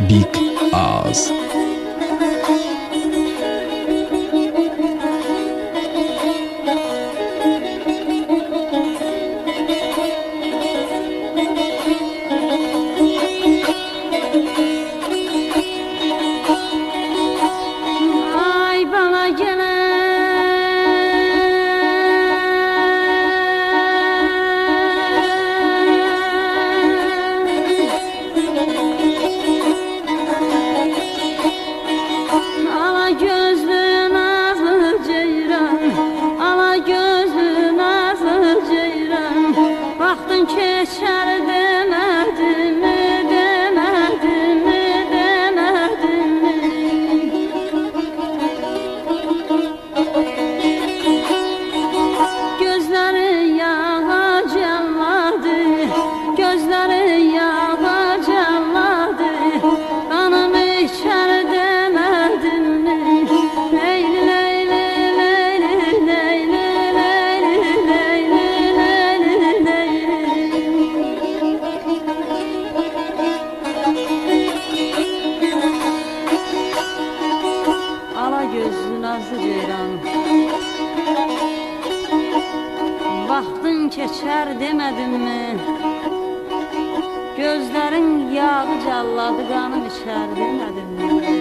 Big Oz. Keçər demədim mi? Gözlərin yağı calladı, qanım içər demədim mi?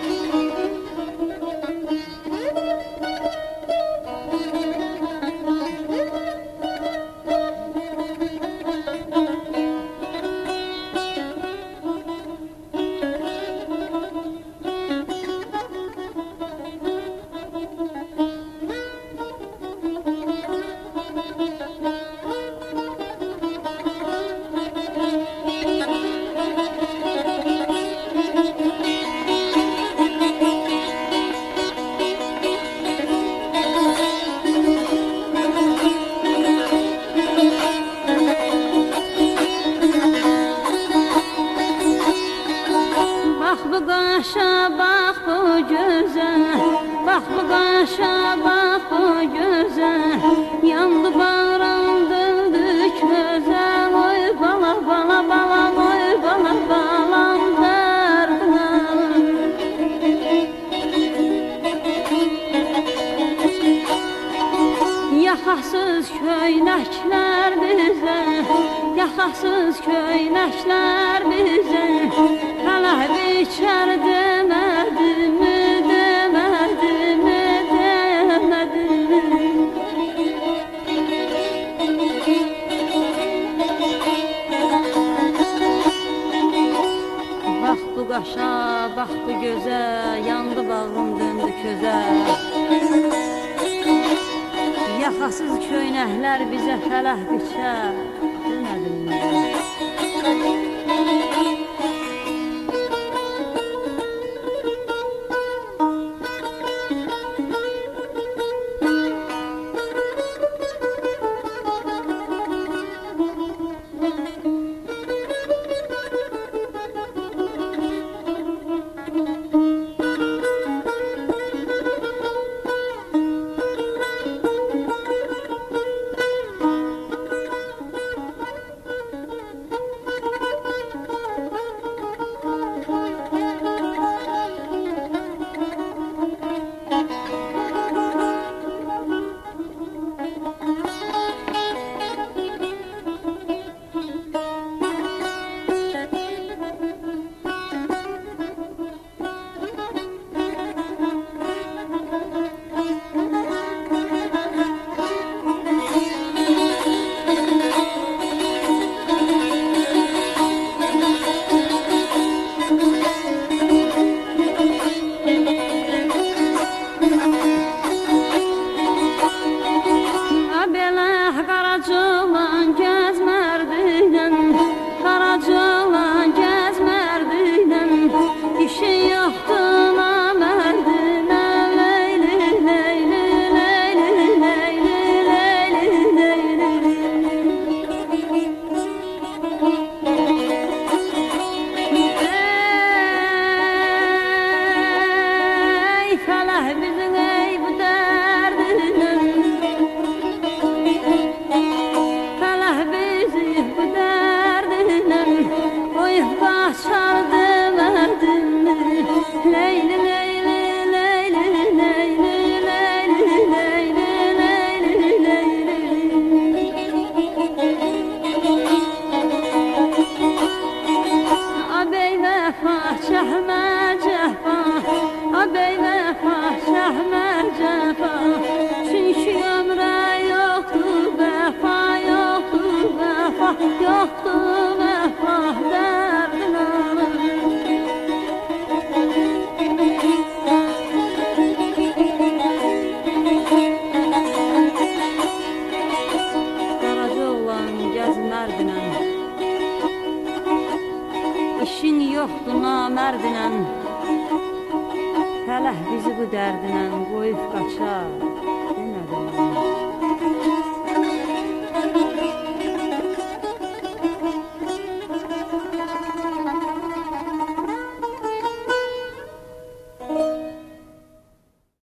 Bax bu qaşa, bax bu gözə, yandı bağıram, döndü közə. Oy bala, bala, bala, oy bala, balam dərdim. Yaxasız köynəklər bizə, yaxasız köynəklər bizə, hələ biçər demədim mi? Qaşa, bax bu gözə, yandı bağım, döndü közə. Yaxasız köynəklər bizə fələh biçər demədim mi? çəkmə cəfa, bəy vəfa çəkmə cəfa. Çünki ömrə yoxdur vəfa, yoxdur vəfa, yoxdur vəfa dərdin alır. Qaraca oğlan gəzmərdinən, İşin yoxdur namərdinən, Fələh bizi bu dərdinən qoyub qaçar.